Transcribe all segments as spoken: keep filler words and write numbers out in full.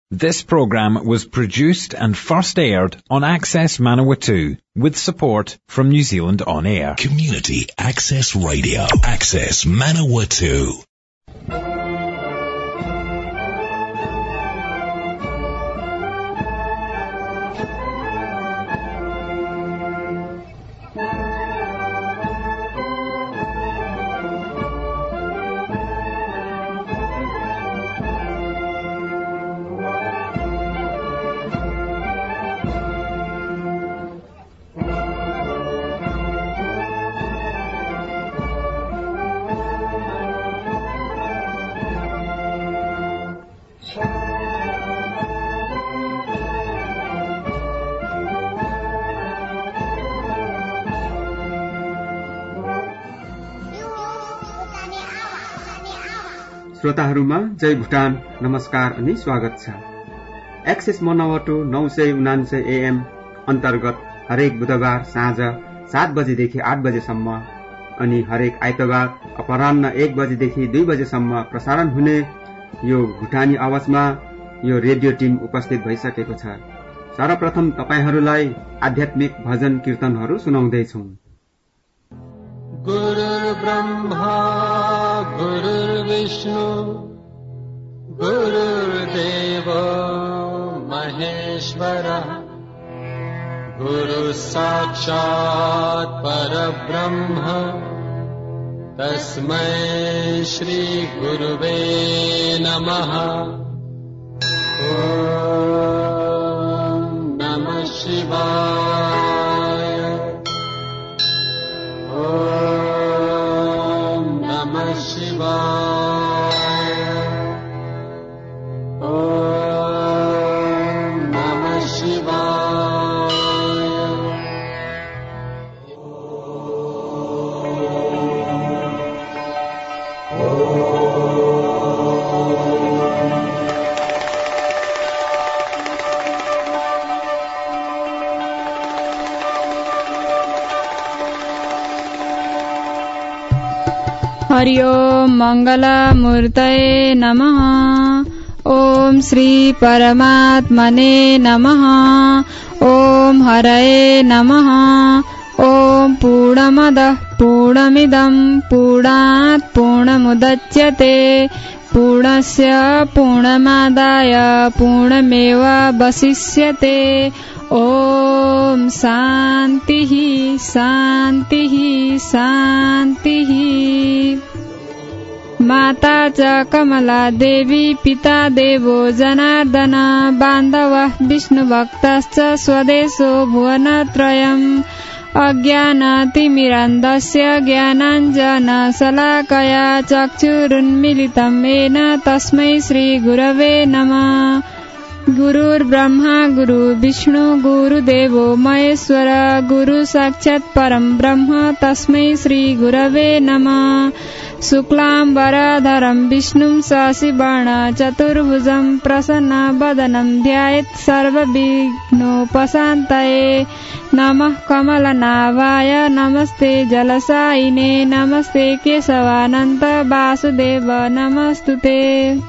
This program was produced and first aired on Access Manawatu with support from New Zealand On Air. Community Access Radio. Access Manawatu. श्रोताहरूमा जय भुटान नमस्कार अनि स्वागत छ। Access मनावटो नौ सय उनान्सय a.m. अन्तर्गत हरेक बुधबार साँझ सात बजेदेखि आठ बजेसम्म अनि हरेक आइतबार अपराह्न एक बजेदेखि दुई बजेसम्म प्रसारण हुने यो भुटानी आवाजमा यो रेडियो टिम उपस्थित भइसकेको छ। सर्वप्रथम तपाईहरूलाई आध्यात्मिक भजन कीर्तनहरू सुनाउँदैछौं। गुरुर् ब्रह्मा गुरुर्विष्णु गुरुर्देव महेश्वरः गुरुः साक्षात् परब्रह्म तस्मै श्री गुरुवे नमः। ॐ नमः शिवाय। ॐ नमः शिवाय। ॐ नमः शिवाय। हरि ओम मंगलमूर्तये नमः। ओम श्री परमात्मने नमः। ओम हरये नमः। ओम पूर्णमदः पूर्णमिदं पूर्णात् पूर्णमुदच्यते पूर्णस्य पूर्णमादाय पूर्णमेवावशिष्यते। ओम शान्तिः शान्तिः शान्तिः। माता च कमला देवी पिता देवो जनार्दन बान्धवः विष्णुभक्तश्च स्वदेशो भुवनत्रयम्। अज्ञानतिमिरान्धस्य ज्ञानाञ्जनशलाकया चक्षुरुन्मीलितं येन तस्मै श्रीगुरवे नमः। गुरुर्ब्रह्मा गुरु विष्णु गुरुदेवो महेश्वर गुरु साक्षात् परं ब्रह्म तस्मै श्री गुरवे नमः। शुक्लाम्बरधरं विष्णुं शशिवर्णं चतुर्भुजं प्रसन्नवदनं ध्यायेत् सर्वविघ्नोपशान्तये। नमः कमलनाभाय नमस्ते जलसायिने नमस्ते केशवानन्त वासुदेव नमस्तुते।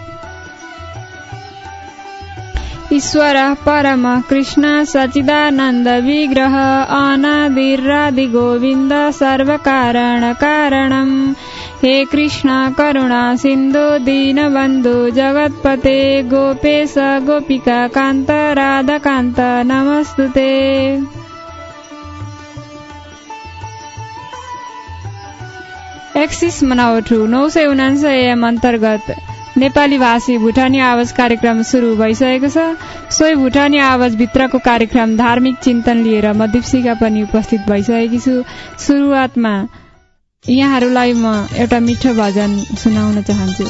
ईश्वरः परमः कृष्ण सच्चिदानन्द विग्रह अनादिरादिगोविन्द सर्वकारणकारणम्। हे कृष्ण करुणा सिन्धु दीनबन्धु जगत्पते गोपेश गोपिका कान्त राधाकान्त नमस्तुते। एक्सिस मनावटु नौ सय उनान्सय एएम अन्तर्गत नेपाली भाषी भुटानी आवाज कार्यक्रम सुरु भइसकेको छ। सोही भुटानी आवाज भित्रको कार्यक्रम धार्मिक चिन्तन लिएर म दीप्सिका पनि उपस्थित भइसकेकी छु। सुरुवातमा यहाँहरूलाई म एउटा मिठो भजन सुनाउन चाहन्छु।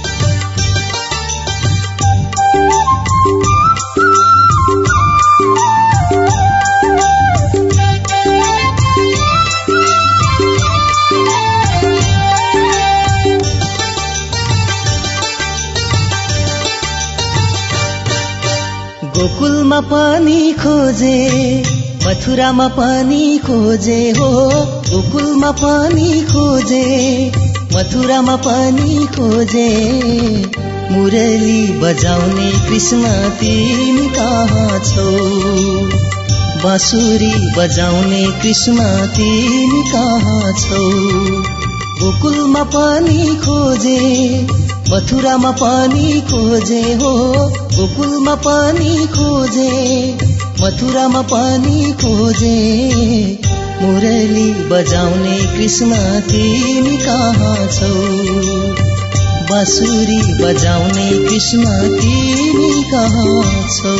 गोकुलमा पनि खोजे मथुरामा पनि खोजे हो। गोकुलमा पनि खोजे मथुरामा पनि खोजे मुरली बजाउने कृष्ण तिमी कहाँ छौ बाँसुरी बजाउने कृष्ण तिमी कहाँ छौ गोकुलमा पनि खोजे मथुरामा पनि खोजे हो गोकुलमा पनि खोजे मथुरामा पनि खोजे मुरली बजाउने कृष्ण तिमी कहाँ छौ बाँसुरी बजाउने कृष्ण तिमी कहाँ छौ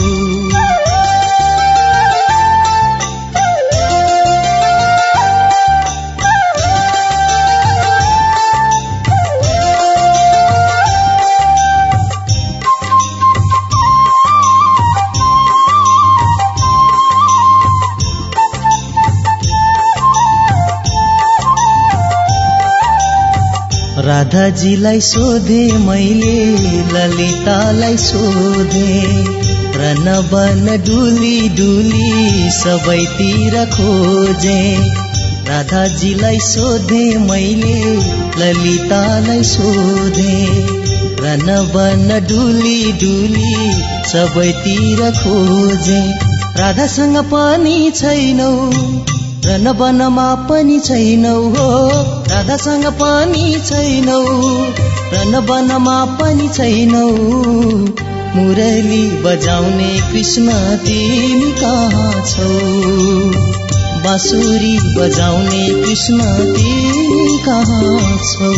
राधाजीलाई सोधे मैले ललितालाई सोधे रन बन डुली डुली सबैतिर खोजे राधाजीलाई सोधे मैले ललितालाई सोधे रन बन डुली डुली सबैतिर खोजे राधासँग पनि छैनौ रन वनमा पनि छैनौ हो राधासँग पनि छैनौ रन वनमा पनि छैनौ मुरली बजाउने कृष्ण तिमी कहाँ छौ बाँसुरी बजाउने कृष्ण तिमी कहाँ छौ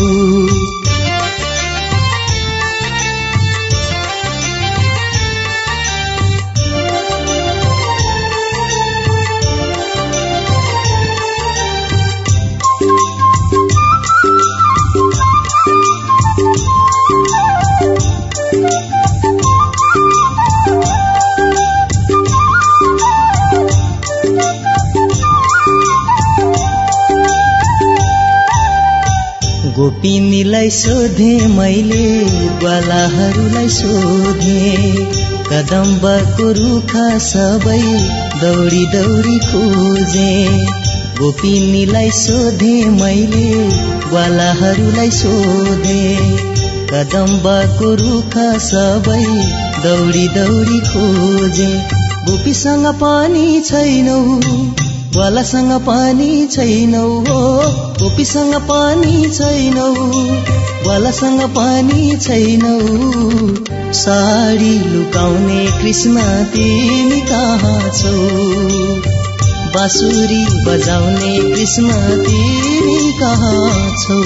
गोपिनीलाई सोधे मैले ग्वालाहरूलाई सोधे कदम्बको रुखा सबै दौडी दौडी खोजे गोपिनीलाई सोधे मैले ग्वालाहरूलाई सोधे कदम्बको रुखा सबै दौडी दौडी खोजे गोपीसँग पनि छैनौ ग्वालासँग पनि छैनौ हो गोपीसँग पनि छैनौ ग्वालासँग पनि छैनौ साडी लुकाउने कृष्ण तिमी कहाँ छौ बाँसुरी बजाउने कृष्ण तिमी कहाँ छौ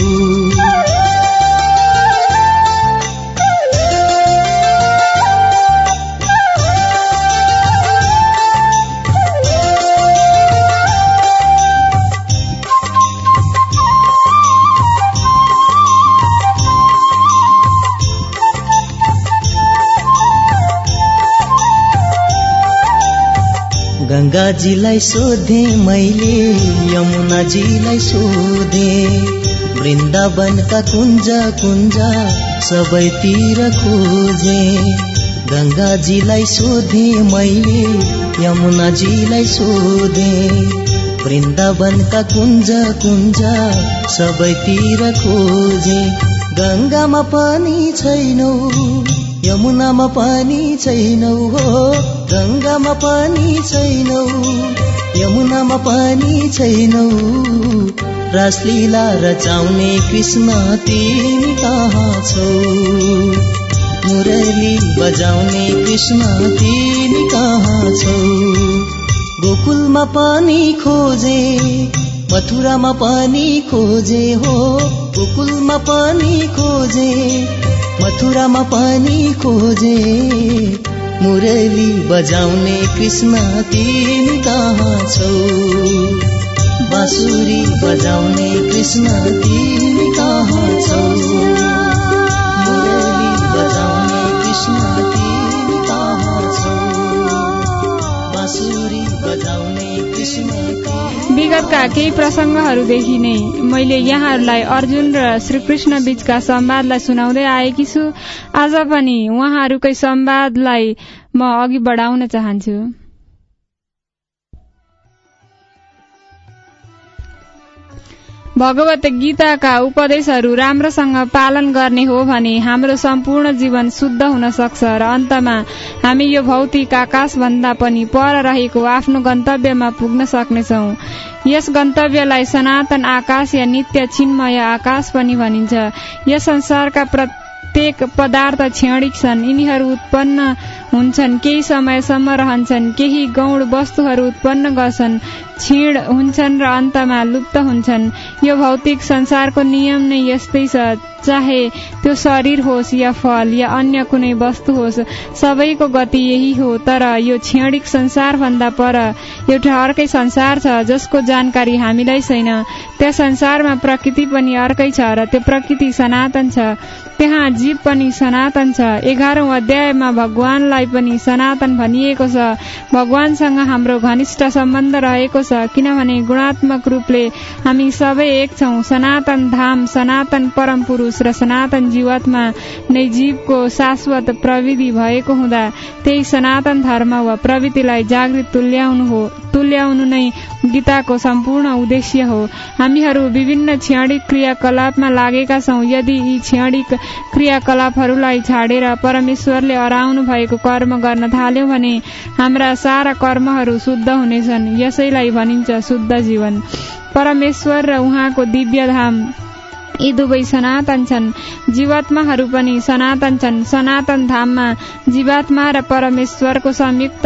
गंगाजीलाई सोधे मैले यमुनाजीलाई सोधे वृन्दावनका कुञ्ज कुञ्ज सबैतिर खोजे गंगाजीलाई सोधे मैले यमुनाजीलाई सोधे वृन्दावनका कुञ्ज कुञ्ज सबैतिर खोजे गंगामा पनि छैनौ यमुनामा पनि छैनौ हो गंगामा पनि छैनौ यमुनामा पनि छैनौ रासलीला रचाउने कृष्ण तिमी कहाँ छौ मुरली बजाउने कृष्ण तिमी कहाँ छौ गोकुलमा पनि खोजे मथुरामा पनि खोजे हो गोकुलमा पनि खोजे मथुरामा पनि खोजे मुरली बजाउने कृष्ण तिमी कहाँ छौ बाँसुरी बजाउने कृष्ण तिमी कहाँ छौ मुरली बजाउने कृष्ण तिमी कहाँ छौ बाँसुरी बजाउने कृष्ण विगतका केही प्रसंगहरूदेखि नै मैले यहाँहरूलाई अर्जुन र श्रीकृष्ण बीचका संवादलाई सुनाउँदै आएकी छु। आज पनि उहाँहरूकै संवादलाई म अघि बढाउन चाहन्छु। भगवत गीताका उपदेशहरू राम्रोसँग पालन गर्ने हो भने हाम्रो सम्पूर्ण जीवन शुद्ध हुन सक्छ र अन्तमा हामी यो भौतिक आकाशभन्दा पनि पर रहेको आफ्नो गन्तव्यमा पुग्न सक्नेछौँ। यस गन्तव्यलाई सनातन आकाश या नित्य चिन्मय आकाश पनि भनिन्छ। यस संसारका प्रत्येक पदार्थ क्षणिक छन्। यिनीहरू उत्पन्न हुन्छन्, केही समयसम्म रहन्छन्, केही गौण वस्तुहरू उत्पन्न गर्छन्, क्षीण हुन्छन् र अन्तमा लुप्त हुन्छन्। यो भौतिक संसारको नियम नै यस्तै छ। चाहे त्यो शरीर होस् या फल या अन्य कुनै वस्तु होस्, सबैको गति यही हो। तर यो क्षणिक संसार भन्दा पर एउटा अर्कै संसार छ जसको जानकारी हामीलाई छैन। त्यस संसारमा प्रकृति पनि अर्कै छ र त्यो प्रकृति सनातन छ। त्यहाँ जीव पनि सनातन छ। एघारौं अध्यायमा भगवानलाई पनि सनातन भनिएको छ। भगवानसँग हाम्रो घनिष्ठ सम्बन्ध रहेको छ किनभने गुणात्मक रूपले हामी सबै एक छौं। सनातन धाम, सनातन परम पुरुष र सनातन जीवात्मा नै जीवको शाश्वत प्रविधि भएको हुँदा त्यही सनातन धर्म वा प्रवृत्तिलाई जागृत तुल्याउनु हो तुल्याउनु नै गीताको सम्पूर्ण उद्देश्य हो। हामीहरू विभिन्न क्षणिक क्रियाकलापमा लागेका छौं। यदि यी क्षणिक क्रियाकलापहरूलाई छाडेर परमेश्वरले अराउनु भएको कर्म गर्न थाल्यौं भने हाम्रा सारा कर्महरू शुद्ध हुनेछन्। यसैलाई भनिन्छ शुद्ध जीवन। परमेश्वर र उहाँको दिव्य धाम यी दुवै सनातन छन्। जीवात्माहरू पनि सनातन छन्। सनातन धाममा जीवात्मा र परमेश्वरको संयुक्त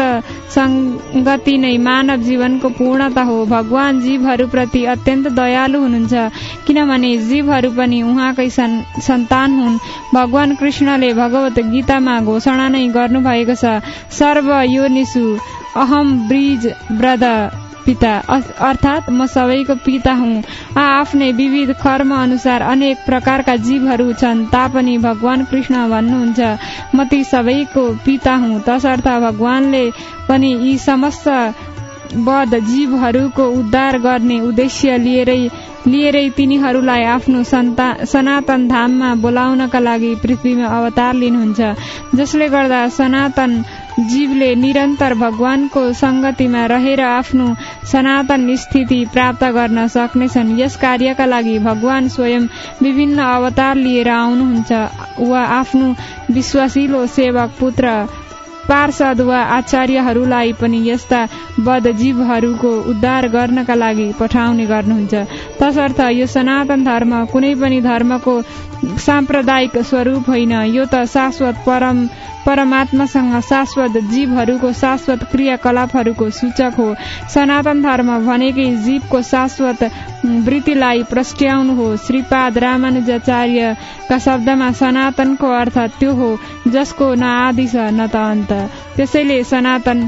संगति नै मानव जीवनको पूर्णता हो। भगवान जीवहरूप्रति अत्यन्त दयालु हुनुहुन्छ किनभने जीवहरू पनि उहाँकै सन्तान हुन्। भगवान कृष्णले भगवत गीतामा घोषणा नै गर्नुभएको छ, सर्व योनिषु अहम ब्रीज ब्रद पिता, अर्थात म सबैको पिता हुँ। आफ्नै विविध कर्म अनुसार अनेक प्रकारका जीवहरू छन् तापनि भगवान कृष्ण भन्नुहुन्छ म ती सबैको पिता हुँ। तसर्थ भगवानले पनि यी समस्त बद्ध जीवहरूको उद्धार गर्ने उद्देश्य लिएरै लिएरै तिनीहरूलाई आफ्नो सनातन धाममा बोलाउनका लागि पृथ्वीमा अवतार लिनुहुन्छ, जसले गर्दा सनातन जीवले निरन्तर भगवानको संगतिमा रहेर आफ्नो सनातन स्थिति प्राप्त गर्न सक्नेछन्। यस कार्यका लागि भगवान स्वयं विभिन्न अवतार लिएर आउनुहुन्छ वा आफ्नो विश्वासिलो सेवक, पुत्र, पार्षद वा आचार्यहरूलाई पनि यस्ता बद्ध जीवहरूको उद्धार गर्नका लागि पठाउने गर्नुहुन्छ। तसर्थ यो सनातन धर्म कुनै पनि धर्मको साम्प्रदायिक स्वरूप होइन। यो त शाश्वत परम परमात्मासँग शाश्वत जीवहरूको शाश्वत क्रियाकलापहरूको सूचक हो। सनातन धर्म भनेकै जीवको शाश्वत वृत्तिलाई प्रस्ट्याउनु हो। श्रीपाद रामानुजाचार्यका शब्दमा सनातनको अर्थ त्यो हो जसको न आदि छ न त अन्त। त्यसैले सनातन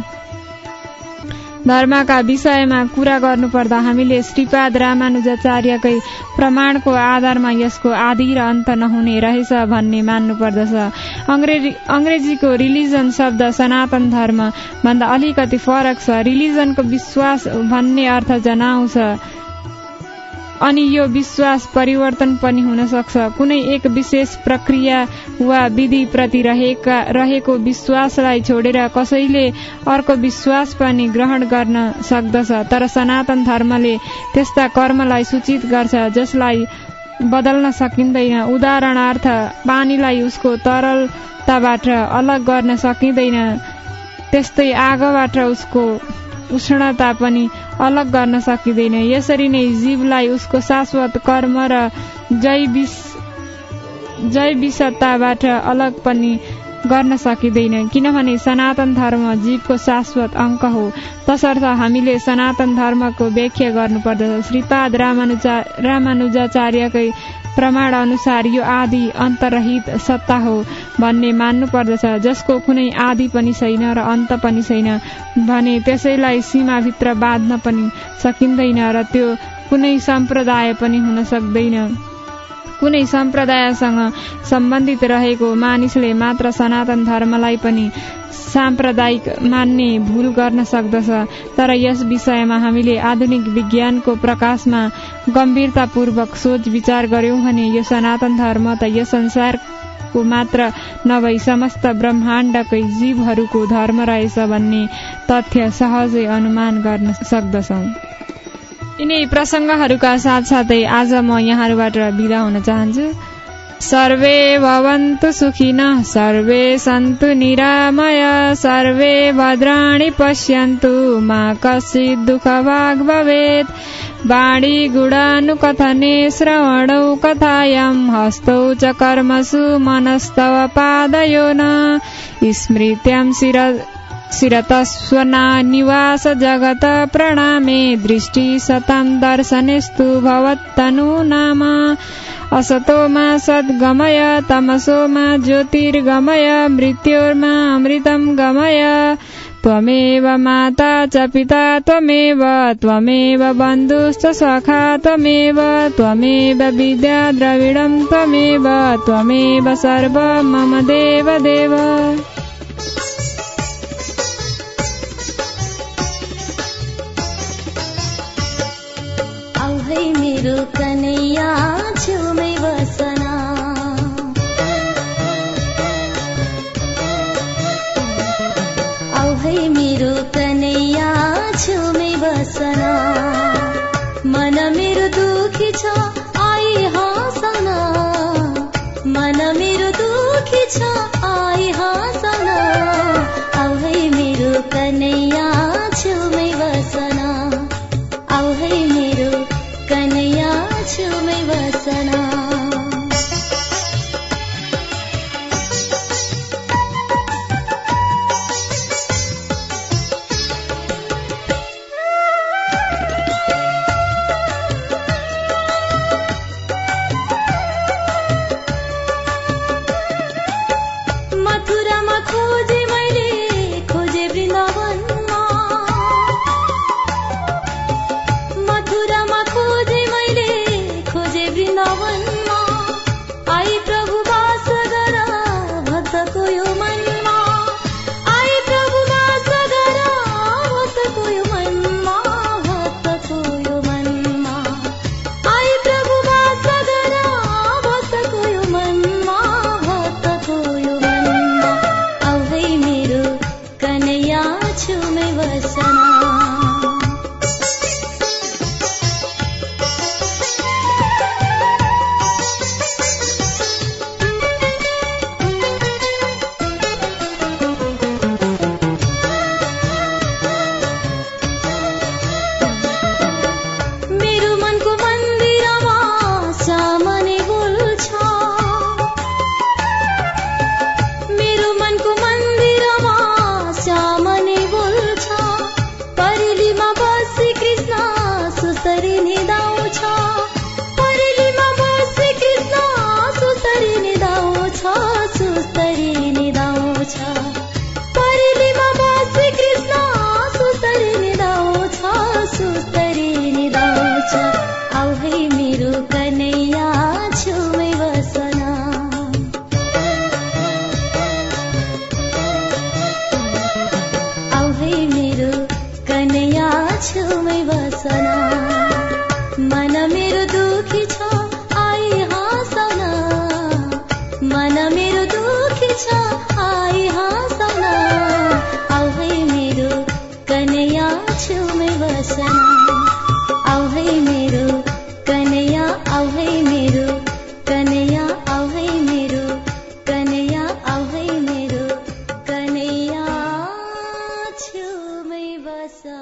धर्मका विषयमा कुरा गर्नुपर्दा हामीले श्रीपाद रामानुजाचार्यकै प्रमाणको आधारमा यसको आदि र अन्त नहुने रहेछ भन्ने मान्नु पर्दछ। अंग्रेजी अंग्रेजीको रिलिजन शब्द सनातन धर्म भन्दा अलिकति फरक छ। रिलिजनको विश्वास भन्ने अर्थ जनाउँछ अनि यो विश्वास परिवर्तन पनि हुन सक्छ। कुनै एक विशेष प्रक्रिया वा विधि प्रति रहेका रहेको विश्वासलाई छोडेर कसैले अर्को विश्वास पनि ग्रहण गर्न सक्दछ। तर सनातन धर्मले त्यस्ता कर्मलाई सूचित गर्छ जसलाई बदल्न सकिँदैन। उदाहरणार्थ पानीलाई उसको तरलताबाट अलग गर्न सकिँदैन, त्यस्तै आगोबाट उसको उष्णता पनि अलग गर्न सकिँदैन। यसरी नै जीवलाई उसको शाश्वत कर्म र जैविकताबाट अलग पनि गर्न सकिँदैन किनभने सनातन धर्म जीवको शाश्वत अंक हो। तसर्थ हामीले सनातन धर्मको व्याख्या गर्नुपर्दछ। श्रीपाद रामानुजा रामानुजाचार्यकै प्रमाण अनुसार यो आदि अन्तरहित सत्ता हो भन्ने मान्नु पर्दछ, जसको कुनै आदि पनि छैन र अन्त पनि छैन भने त्यसैलाई सीमाभित्र बाँध्न पनि सकिँदैन र त्यो कुनै सम्प्रदाय पनि हुन सक्दैन। कुनै सम्प्रदायसँग सम्बन्धित रहेको मानिसले मात्र सनातन धर्मलाई पनि साम्प्रदायिक मान्ने भूल गर्न सक्दछ। तर यस विषयमा हामीले आधुनिक विज्ञानको प्रकाशमा गम्भीरतापूर्वक सोच विचार गर्यौं भने यो सनातन धर्म त यस संसारको मात्र नभई समस्त ब्रह्माण्डकै जीवहरूको धर्म रहेछ भन्ने तथ्य सहजै अनुमान गर्न सक्दछौं। यिनै प्रसंगहरूका साथसाथै आज म यहाँहरूबाट बिदा हुन चाहन्छु। सर्वे भवन्तु सुखिनः, सर्वे सन्तु निरामय, सर्वे भद्राणि पश्यन्तु, मा कश्चित् दुःखभाग् भवेत्। वाणी गुणानुकथने श्रवणौ कथायां, हस्तौ च कर्मसु मनस्तव पादयो न, स्मृत्यां शिर शिरतस्वना निवास जगत प्रणामे, दृष्टि सतां दर्शनेस्तु भवत्तनु नाम। असतो मा सद्गमय, तमसो मा ज्योतिर्गमय, मृत्योर्मा अमृतं गमय। त्वमेव माता च पिता त्वमेव, त्वमेव बन्धुश्च सखा त्वमेव, त्वमेव विद्या द्रविडं त्वमेव, त्वमेव सर्वं मम देव देव। औ मेरो कन्हैया छेउमै बसना, औ है मेरो कन्हैया छेउमै बसना। मन मेरो दुखी छ आई हाँसना, मन मेरो दुखी छ आई हाँसना। औ है मेरो कन्हैया छेउमै बसना, औ है मेरो कन्हैया छेउमै बसना। मथुरामा खोजे मैले, खोजे वृन्दावनमा, मथुरामा खोजे मैले, खोजे वृन्दावनमा। आई प्रभु वास गर भक्तको यो मनमा, आई प्रभु वास गर भक्तको यो मनमा, भक्तको यो मनमा। आई प्रभु वास गर भक्तको यो मनमा, भक्तको यो मनमा। औ है मेरो कन्हैया छेउमै बसना, मेरो मनको मन्दिरमा सामने बोल्छ, मेरो मनको मन्दिरमा सामने बोल्छ। परेलीमा बसी कृष्ण सुसरी निदाउँछ, परेलीमा बसी कृष्ण सुसरी निदाउँछ, सुसरी निदाउँछ। परेलीमा बसी कृष्ण सुसरी निदाउँछ, सुसरी निदाउँछ। औ है मेरो कन्हैया छेउमै बसना, औ है मेरो कन्हैया छेउमै बसना। मन मेरो दुखी छ आई हाँसना, मन मेरो दुखी छ आई हाँसना। औ है मेरो कन्हैया छेउमै बसना, औ है मेरो कन्हैया, औ है मेरो कन्हैया, औ है मेरो कन्हैया, औ है मेरो कन्हैया छेउमै बसना।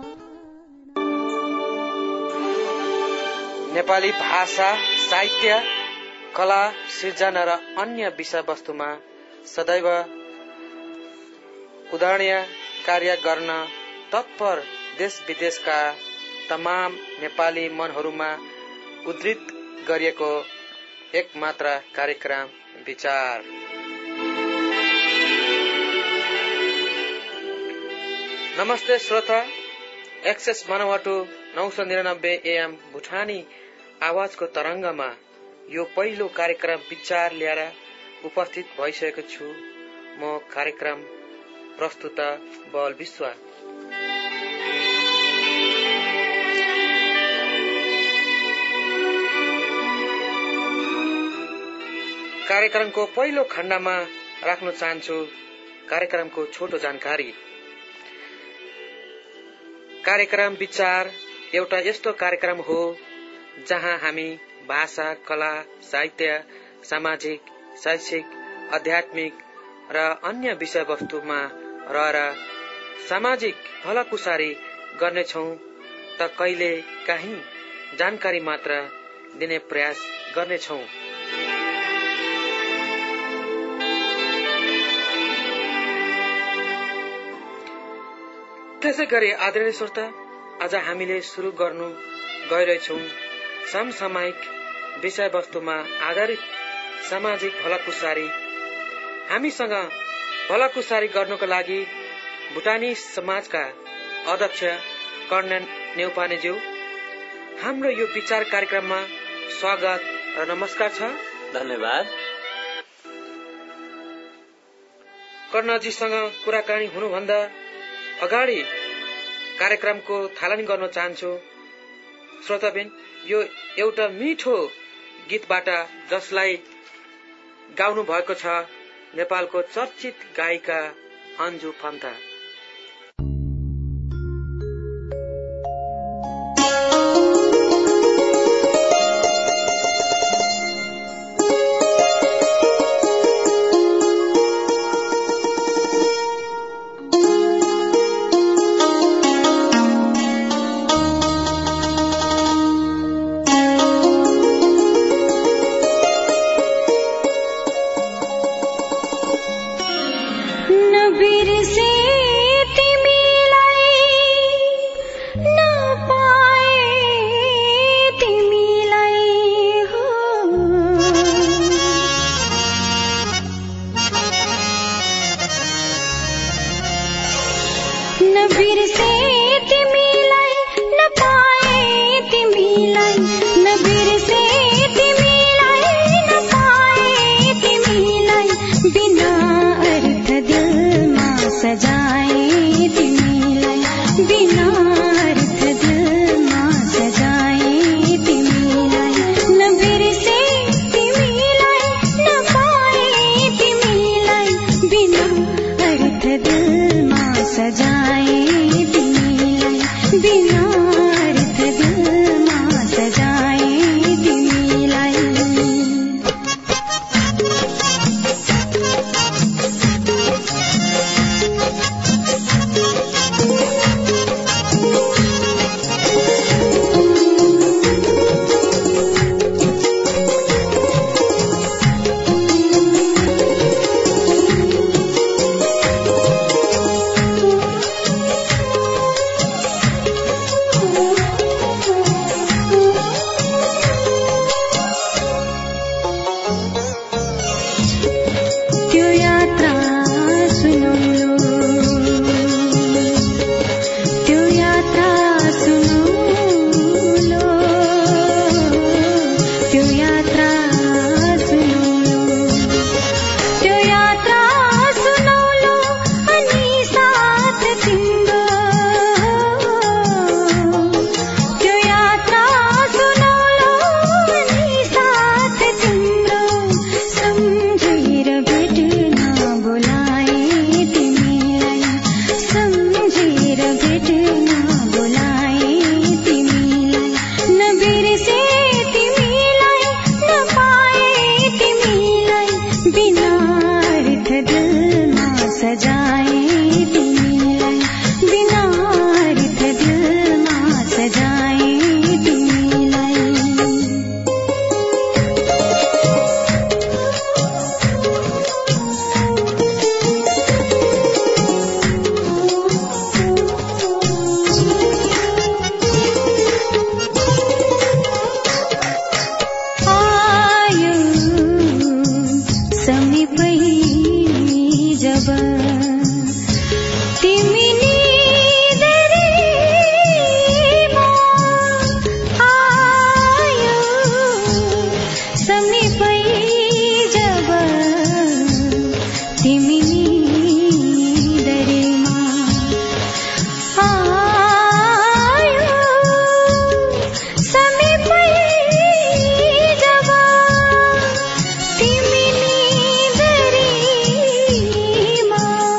नेपाली भाषा, साहित्य, कला, सिर्जना र अन्य विषयवस्तुमा सदैव उदाहरणीय कार्य गर्न तत्पर देश विदेशका तमाम नेपाली मनहरूमा उद्धृत गरिएको एकमात्र कार्यक्रम विचार। नमस्ते श्रोता, एक्सेस मनवाटु नौ सौ निरानब्बे एएम भुटानी आवाजको तरंगमा यो पहिलो कार्यक्रम विचार लिएर उपस्थित भइसकेको छु। म कार्यक्रम प्रस्तुता बल विश्व। कार्यक्रमको पहिलो खण्डमा राख्न चाहन्छु कार्यक्रमको छोटो जानकारी। कार्यक्रम विचार एउटा यस्तो कार्यक्रम हो जहाँ हामी भाषा, कला, साहित्य, सामाजिक, शैक्षिक, आध्यात्मिक र अन्य विषयवस्तुमा रहेर सामाजिक भलाकुसारी गर्नेछौं त कहिले काहीँ जानकारी मात्र दिने प्रयास गर्नेछौं। त्यसै गरी आदरणीय श्रोता, आज हामीले सुरु गर्नु गइरहेछौं समसामयिक विषयवस्तुमा आधारित सामाजिक भलाकुसारी। हामीसँग भलाकुसारी गर्नुको लागि भुटानी समाजका अध्यक्ष कर्णेन न्यौपानेज्यू, हाम्रो यो विचार कार्यक्रममा स्वागत र नमस्कार छ। धन्यवाद। कर्णजीसँग कुराकानी हुनुभन्दा अगाडि कार्यक्रमको थालनी गर्न चाहन्छु। श्रोताबिन, यो एउटा मिठो गीतबाट जसलाई गाउनु भएको छ नेपालको चर्चित गायिका अन्जु पन्त।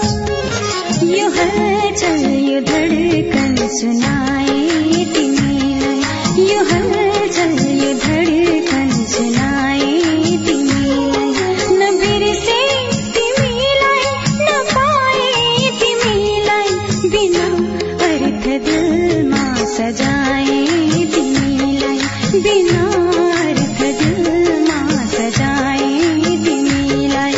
चल यो धड़कन सुनाए तिमीलाई। हलचल यो धडकन सुनाए तिमीलाई नबिर्से तिमीलाई नपाए तिमीलाई बिना अर्थ दिलमा सजाए तिमीलाई बिना अर्थ दिलमा सजाए तिमीलाई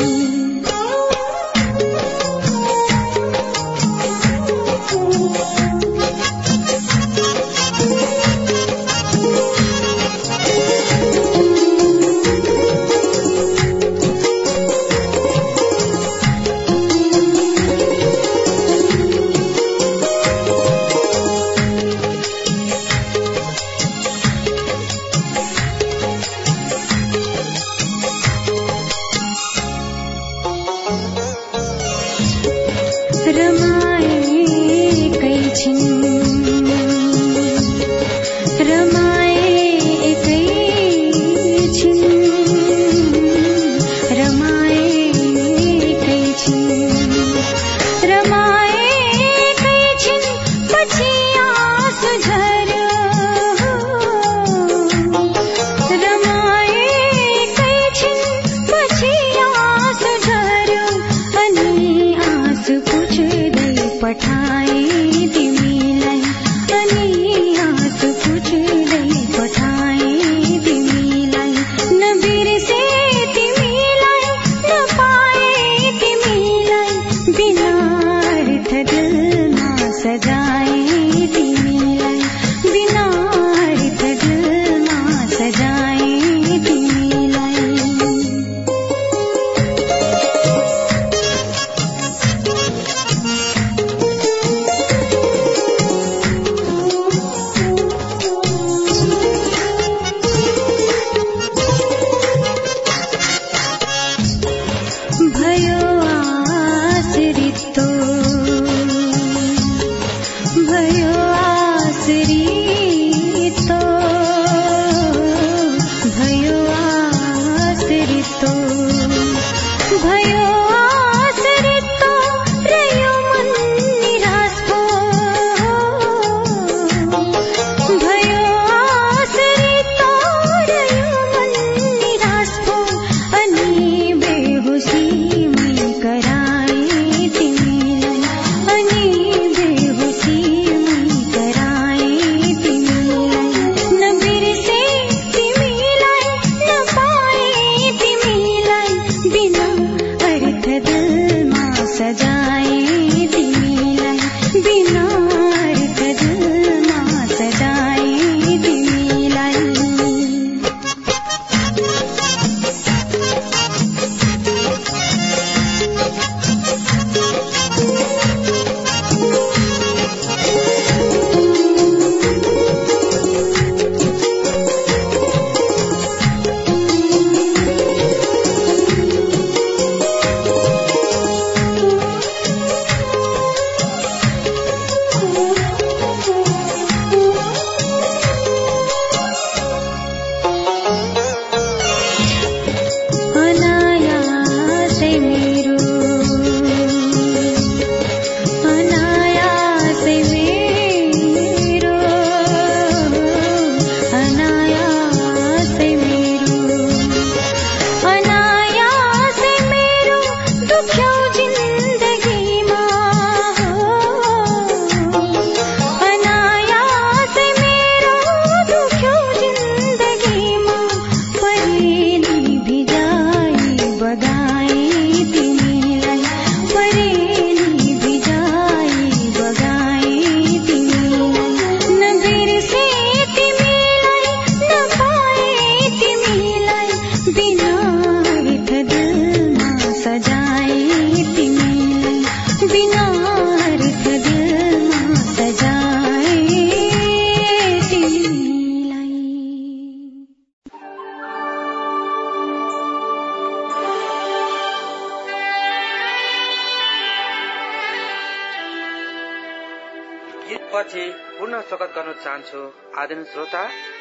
पछि पुनः स्वागत गर्न चाहन्छु आदरणीय श्रोता।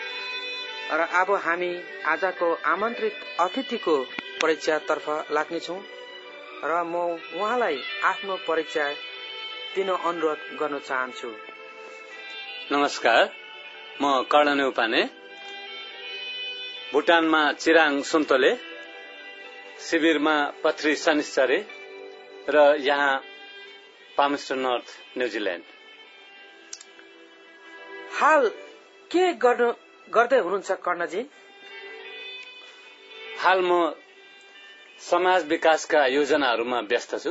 र अब हामी आजको आमन्त्रित अतिथिको परिचयतर्फ लाग्नेछौँ र म उहाँलाई आफ्नो परिचय दिन अनुरोध गर्न चाहन्छु। नमस्कार, म कर्ण नेउपाने, भुटानमा चिराङ सुन्तले, शिविरमा पथरी शनिश्चरी र यहाँ पामस्टर नर्थ न्यूजील्याण्ड। हाल के गर्नु गर्दै हुनुहुन्छ कर्णजी? हाल म समाज विकासका योजनाहरूमा व्यस्त छु।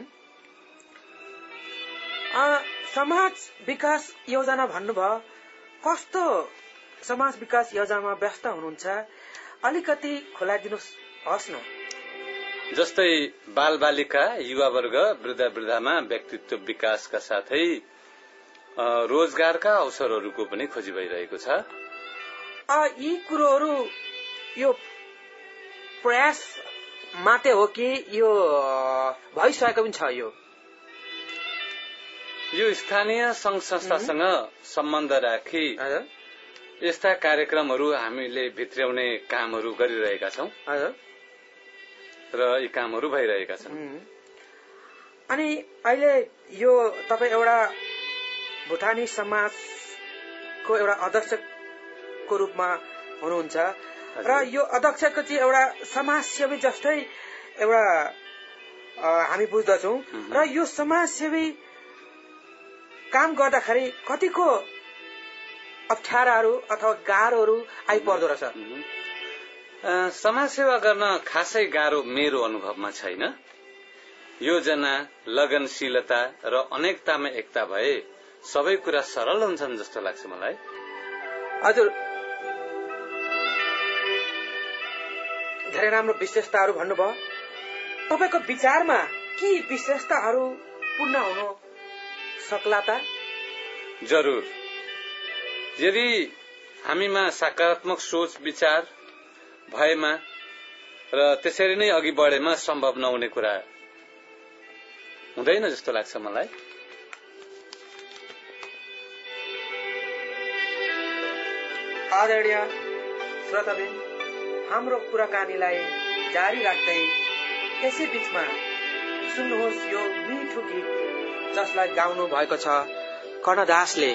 समाज विकास योजना भन्नुभयो, कस्तो समाज विकास योजनामा व्यस्त हुनुहुन्छ? अलिकति खुलाइदिनुहोस् न। जस्तै बाल बालिका, युवावर्ग, वृद्ध वृद्धामा व्यक्तित्व विकासका साथै रोजगारका अवसरहरूको पनि खोजी भइरहेको छ। यी कुरोहरू यो प्रयास मात्रै हो कि यो भइसकेको पनि छ? यो यो स्थानीय संघ संस्थासँग सम्बन्ध राखी यस्ता कार्यक्रमहरू हामीले भित्र्याउने कामहरू गरिरहेका छौं र यी कामहरू भइरहेका छन्। अनि अहिले यो तपाईँ एउटा भुटानी समाजको एउटा अध्यक्षको रूपमा हुनुहुन्छ र यो अध्यक्षको चाहिँ एउटा समाजसेवी जस्तै एउटा हामी बुझ्दछौँ र यो समाजसेवी काम गर्दाखेरि कतिको अप्ठ्याराहरू अथवा गाह्रोहरू आइपर्दो रहेछ? समाजसेवा गर्न खासै गाह्रो मेरो अनुभवमा छैन। योजना, लगनशीलता र अनेकतामा एकता भए सबै कुरा सरल हुन्छन् जस्तो लाग्छ मलाई। हजुर, धेरै राम्रो विशेषताहरू भन्नुभयो। तपाईको विचारमा के विशेषताहरू पूर्ण हुन सक्ला त? जरुर। यदि हामीमा सकारात्मक सोच विचार भएमा र त्यसरी नै अघि बढेमा सम्भव नहुने कुरा हुँदैन जस्तो लाग्छ मलाई। आदरणीय श्रोताबिन, हाम्रो कुराकानीलाई जारी राख्दै यसै बीचमा सुन्नुहोस् यो मिठो गीत जसलाई गाउनु भएको छ कर्णदासले।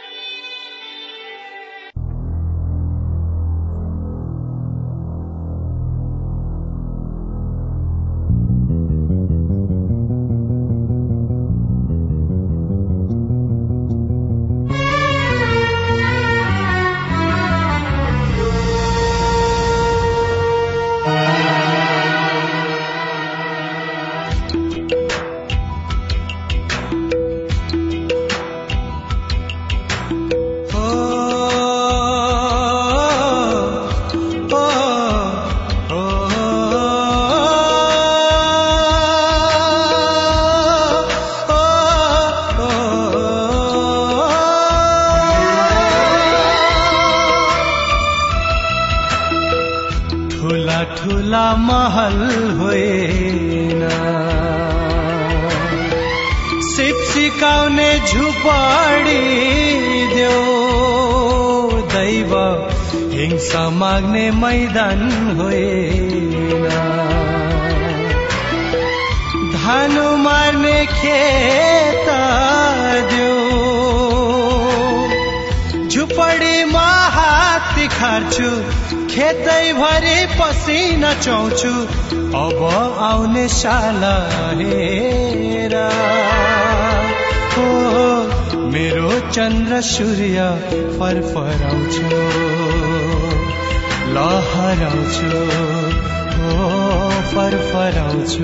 माग्ने मैदान होइन, धानु मार्ने खेत दियो, झुपडीमा हात तिखार्छु, खेतैभरि पसिना चौछु, अब आउने साल हेर। ओ मेरो चन्द्र सूर्य फरफराउँछु, लहराउँछु, ओ फरफराउँछु।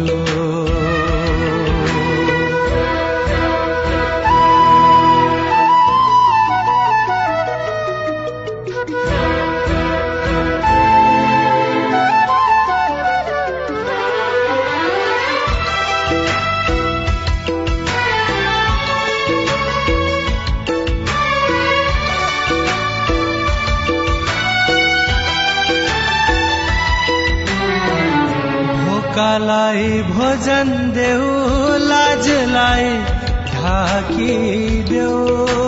भोकालाई भोजन देऊ, लाजलाई ढाकी देऊ,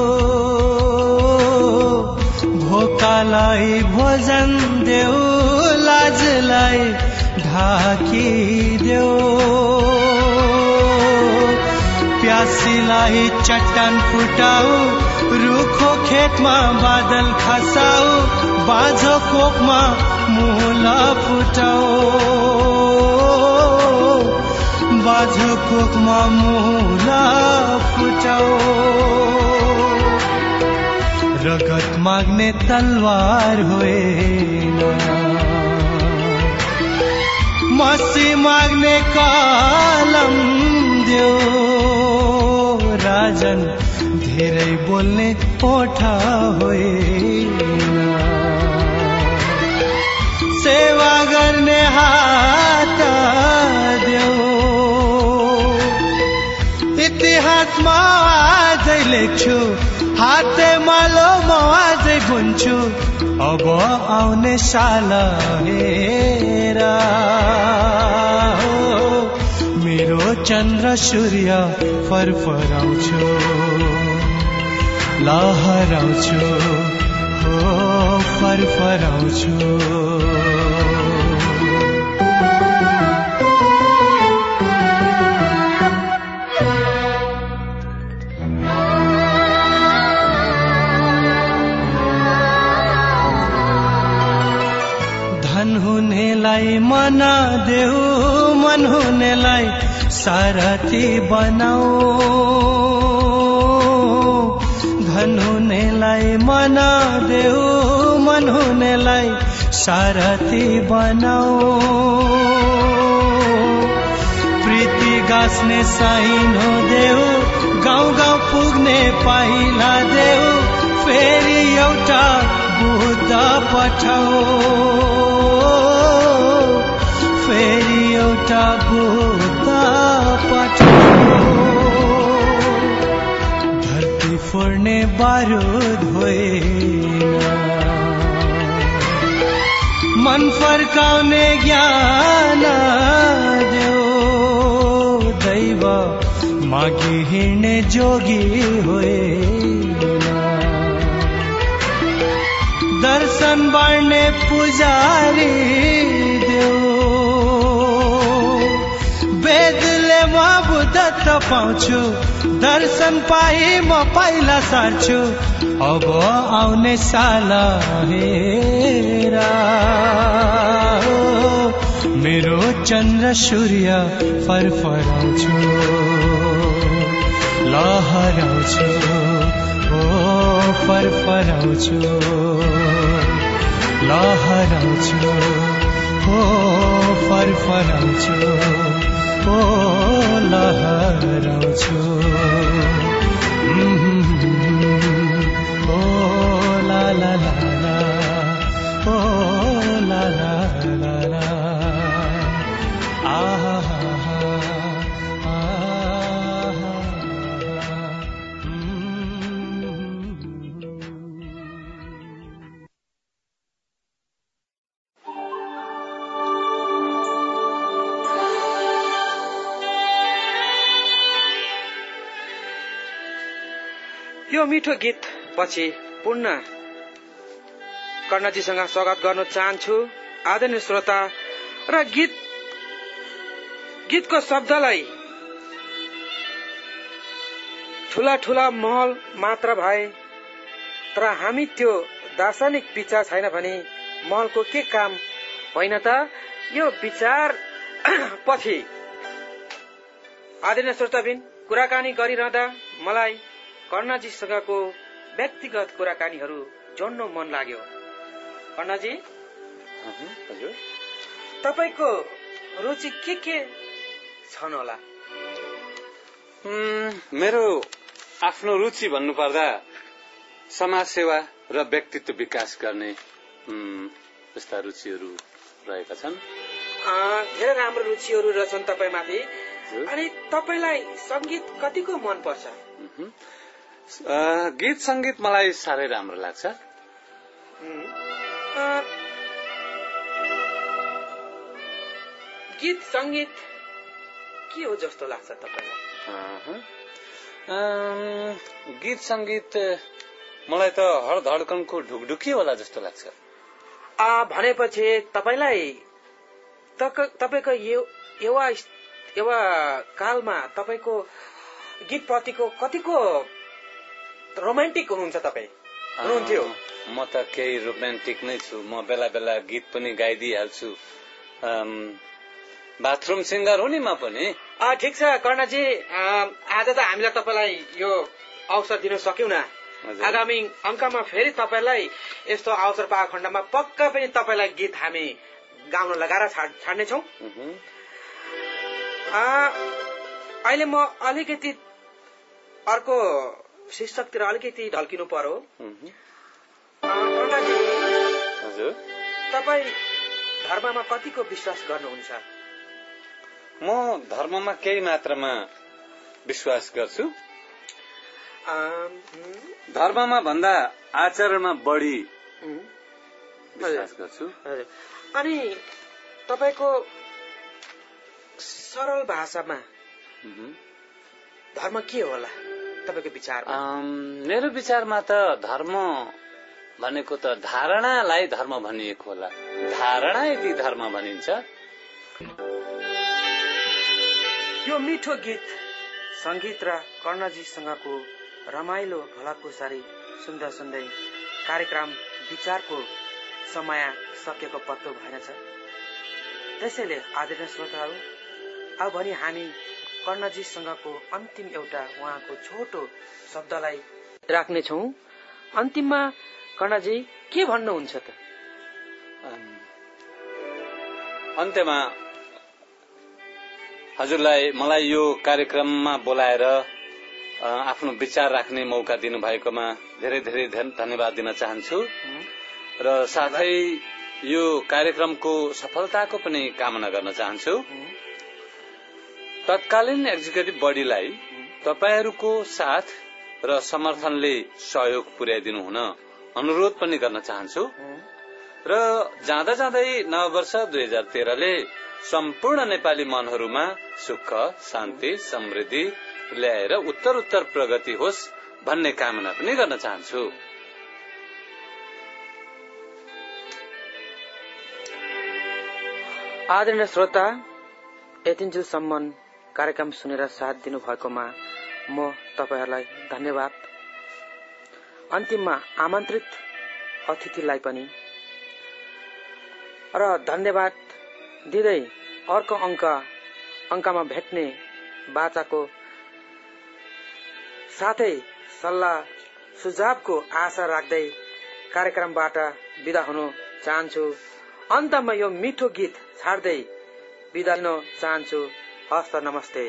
भोकालाई भोजन देऊ, लाजलाई ढाकी देऊ, प्यासी मलाई चट्टान फुटाऊ, रुखो खेतमा बादल खसाऊ, बाझो कोखमा मुला फुटाऊ, बाझो कोखमा मुला फुटाऊ। रगत माग्ने तलवार होइन, मसी माग्ने कलम देऊ। राजन धेरै बोल्ने ओठा होइन, सेवा गर्ने हात देऊ। इतिहासमा आजै लेख्छु, हाते मालो म आजै बुन्छु। अब आउने साल हेर, मेरो चन्द्र सूर्य फरफराउँछु, लहराउँछु, हो फरफराउँछु। हुनेलाई मन देऊ, मन हुनेलाई सारथी बनाऊ। धन हुनेलाई मन देऊ, मन हुनेलाई सारथी बनाऊ। प्रीति गाँस्ने साइनो देऊ, गाउँ गाउँ पुग्ने पाइला देऊ। फेरि एउटा बुद्ध पठाऊ, फेरि एउटा बुद्ध पठाऊ। धरती फोड्ने बारुद होइन, मन फर्काउने ज्ञान देऊ। दैव मागी हिँड्ने जोगी होइन, दर्शन बाँड्ने पुजारी देऊ। वेदले म बुद्धत्व पाउँछु, दर्शन पाइ म पाइला सार्छु। अब आउने साल हेर, मेरो चन्द्र सूर्य फरफराउँछु, लहराउँछु, हो फरफराउँछु, लहराउँछु, हो फरफराउँछु, हो लहराउँछु। ओ ला ला ला ला, ओ ला ला ला ला, आहा यो मिठो गीत पछि पुनः कर्णजीसँग स्वागत गर्न चाहन्छु। आदरणीय श्रोता, र गीत गीतको शब्दलाई ठूला ठूला महल मात्र भए, तर हामी त्यो दार्शनिक विचार छैन भने महलको के काम होइन त? यो विचार पछि आदरणीय श्रोताबिन कुराकानी गरिरहँदा मलाई कर्णजीसँगको व्यक्तिगत कुराकानीहरू जोड्न मन लाग्यो। कर्णजी, तपाईको रुचि के के छन् होला? मेरो आफ्नो रुचि भन्नुपर्दा समाज सेवा र व्यक्तित्व विकास गर्ने यस्ता रुचिहरू रहेका छन्। धेरै राम्रो रुचिहरू रहेछन् तपाईमाथि। अनि तपाईलाई संगीत कतिको मन पर्छ? गीत संगीत मलाई साह्रै राम्रो लाग्छ। गीत संगीत के हो जस्तो लाग्छ तपाईलाई? गीत संगीत मलाई त हर धड्कनको ढुकढुकी होला जस्तो लाग्छ। आ भनेपछि तपाईलाई तपाईको युवा युवा कालमा तपाईको गीतप्रतिको कतिको रोमान्टिक हुनुहुन्छ तपाईँ? हुनुहुन्थ्यो? म त केही रोमान्टिक नै छु। म बेला बेला गीत पनि गाइदिइहाल्छु। बाथरूम सिङ्गर हो नि म पनि। ठिक छ कर्णजी, आज त हामीलाई तपाईँलाई यो अवसर दिन सक्यौँ न। आगामी अङ्कमा फेरि तपाईँलाई यस्तो अवसर पाएको खण्डमा पक्का पनि तपाईँलाई गीत हामी गाउन लगाएर छाड्नेछौँ। अहिले म अलिकति अर्को शीर्षकतिर अलिकति ढल्किनु पर्यो। हजुर, तपाईँ धर्ममा कतिको विश्वास गर्नुहुन्छ? म धर्ममा केही मात्रामा विश्वास गर्छु। धर्ममा भन्दा आचरणमा बढी विश्वास गर्छु। अनि तपाईँको सरल भाषामा धर्म के होला तपाईँको विचारमा? मेरो विचारमा त धर्म भनेको त धारणालाई धर्म भनिएको होला। धारणा यदि धर्म भनिन्छ। यो मिठो गीत संगीत र कर्णजीसँगको रमाइलो भलाकुसारी सुन्दा सुन्दै कार्यक्रम विचारको समय सकेको पत्तो भएनछ। त्यसैले आदरणीय श्रोताहरू, अब भने हामी कर्णजीसँगको अन्तिम एउटा उहाँको छोटो शब्दलाई राख्नेछौँ। अन्तिममा कर्णजी के भन्नुहुन्छ त? अन्त्यमा हजुरलाई मलाई यो कार्यक्रममा बोलाएर आफ्नो विचार राख्ने मौका दिनुभएकोमा धेरै धेरै धन्यवाद दिन चाहन्छु र साथै यो कार्यक्रमको सफलताको पनि कामना गर्न चाहन्छु। तत्कालीन एक्जिक्युटिभ बडीलाई तपाईहरूको साथ र समर्थनले सहयोग पुर्याइदिनु हुन अनुरोध पनि गर्न चाहन्छु र जाँदा जाँदै नववर्ष दुई हजार तेह्रले सम्पूर्ण नेपाली मनहरूमा सुख, शान्ति, समृद्धि ल्याएर उत्तर उत्तर प्रगति होस् भन्ने कामना पनि गर्न चाहन्छु। आदरणीय श्रोता, यतिन्जेलसम्म कार्यक्रम सुनेर साथ दिनु भएकोमा म तपाईहरूलाई धन्यवाद। अन्तिममा आमन्त्रित अतिथिलाई पनि र धन्यवाद दिँदै अर्को अङ्क अङ्कमा भेट्ने बाचाको साथै सल्लाह सुझावको आशा राख्दै कार्यक्रमबाट बिदा हुन चाहन्छु। अन्तमा यो मिठो गीत छाड्दै बिदा लिन चाहन्छु। हस्त नमस्ते।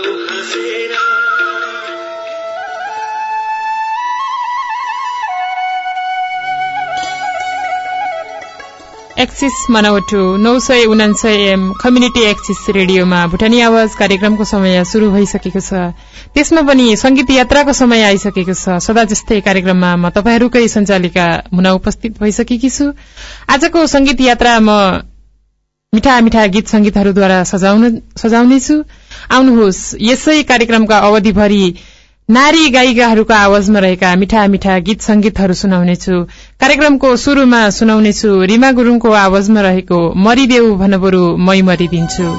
एक्सिस मनावटु नौ सय उनान्सय एम कम्युनिटी एक्सिस रेडियोमा भुटानी आवाज कार्यक्रमको समय शुरू भइसकेको छ। त्यसमा पनि संगीत यात्राको समय आइसकेको छ। सदा जस्तै कार्यक्रममा म तपाईहरूकै सञ्चालिका मुना उपस्थित भइसकेकी छु। आजको संगीत यात्रा म मिठा मिठा गीत संगीतहरूद्वारा सजाउनेछु। आउनुहोस्, यसै कार्यक्रमका अवधिभरि नारी गायिकाहरूका आवाजमा रहेका मिठा मिठा गीत संगीतहरू सुनाउनेछु। कार्यक्रमको शुरूमा सुनाउनेछु रिमा गुरुङको आवाजमा रहेको मरिदेऊ भनबरु मै मरिदिन्छु।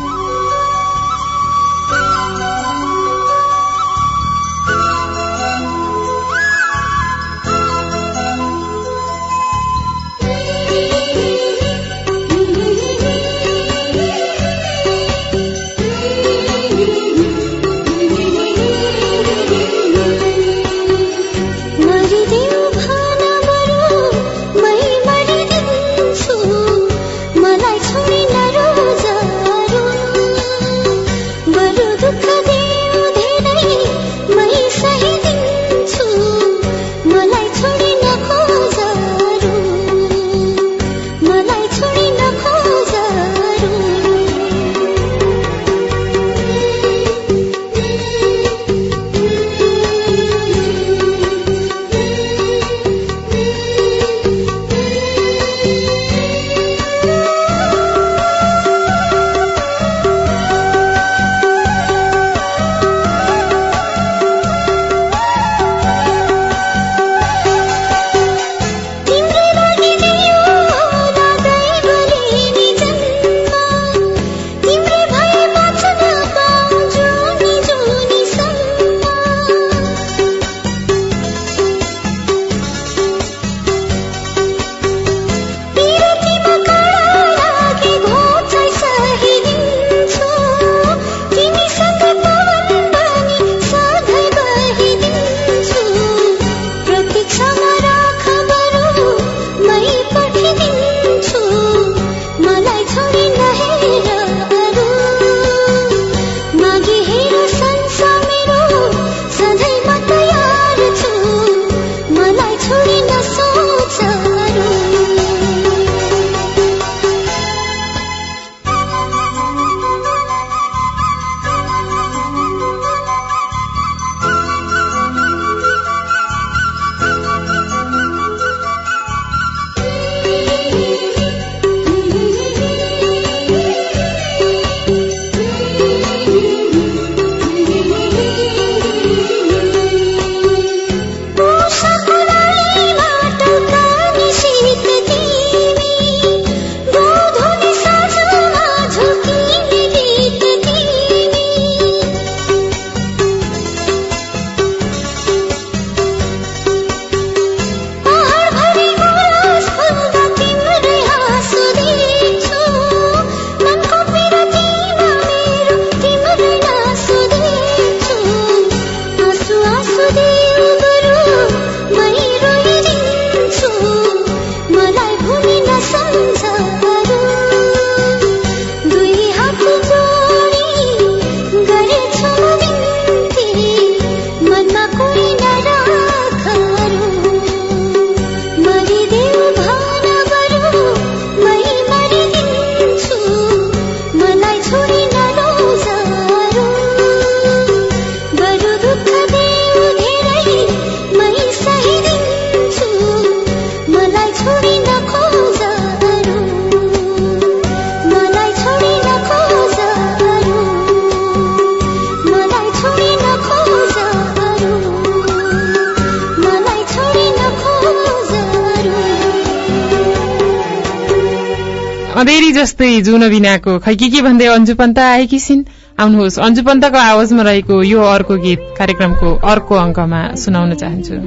अँधेरी जस्तै जुन बिनाको खै के के भन्दै अन्जु पन्त आएकी छिन्। आउनुहोस्, अन्जु पन्तको आवाजमा रहेको यो अर्को गीत कार्यक्रमको अर्को अङ्कमा सुनाउन चाहन्छु।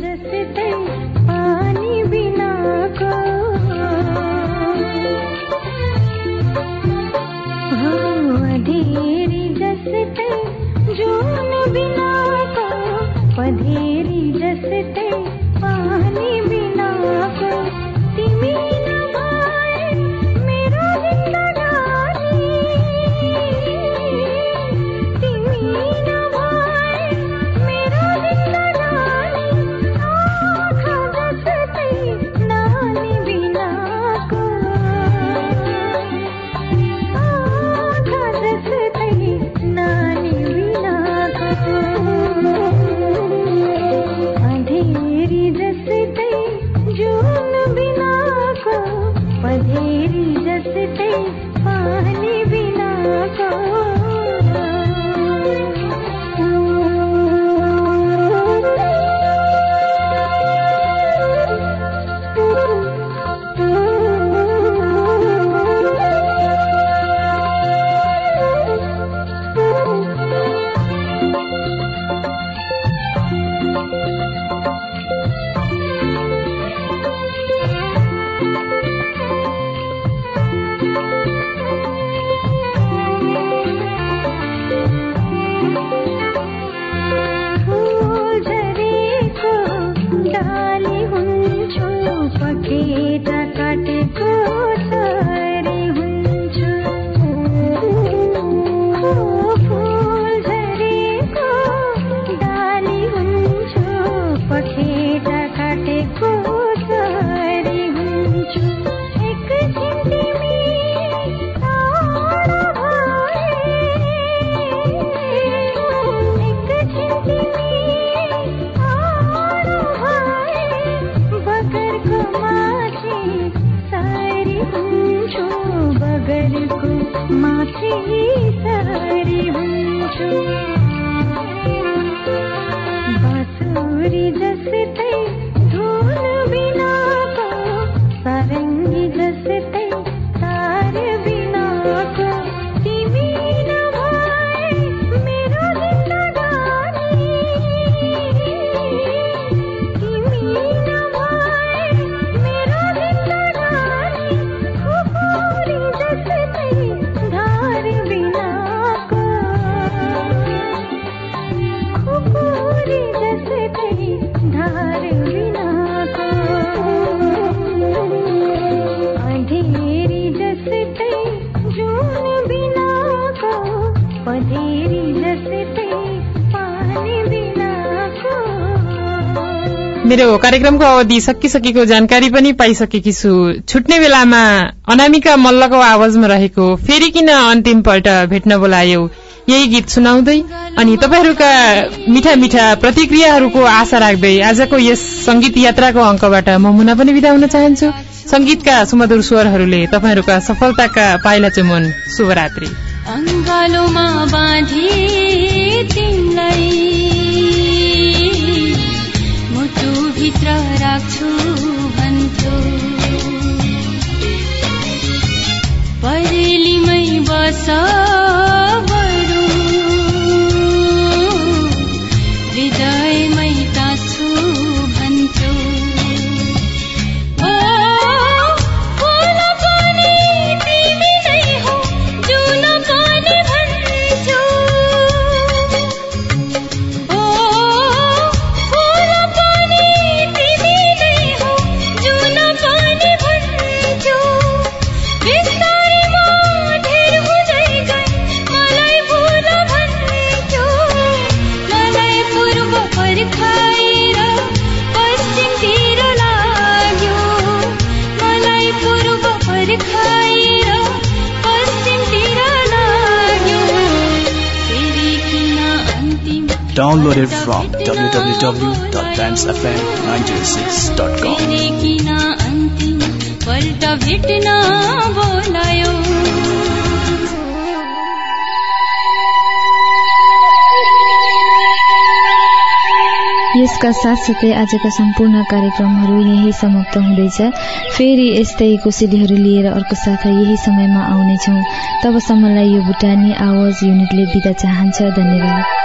तिमी न मेरो कार्यक्रमको अवधि सकिसकेको जानकारी पनि पाइसकेकी छु। छुट्ने बेलामा अनामिका मल्लको आवाजमा रहेको फेरि किन अन्तिम पल्ट भेट्न बोलायो यही गीत सुनाउँदै अनि तपाईहरूका मिठा मिठा प्रतिक्रियाहरूको आशा राख्दै आजको यस संगीत यात्राको अङ्कबाट म मुना पनि बिदा हुन चाहन्छु। संगीतका सुमधुर स्वरहरूले तपाईँहरूका सफलताका पाइला चुमुन। शुभरात्रि। अंगालोमा बाँधी तिमीलाई मुटुभित्र राख्छु भन्थ्यो, परेलीमै बस बरु हृदयमै ताछु भन्थ्यो। Download it from w w w dot dance f m nine oh six dot com. यसका साथसाथै आजका सम्पूर्ण कार्यक्रमहरू यही समाप्त हुँदैछ। फेरि यस्तै कोसेलीहरू लिएर अर्को साथ यही समयमा आउनेछौँ। तबसम्मलाई यो भुटानी आवाज युनिटले बिदा चाहन्छ। धन्यवाद।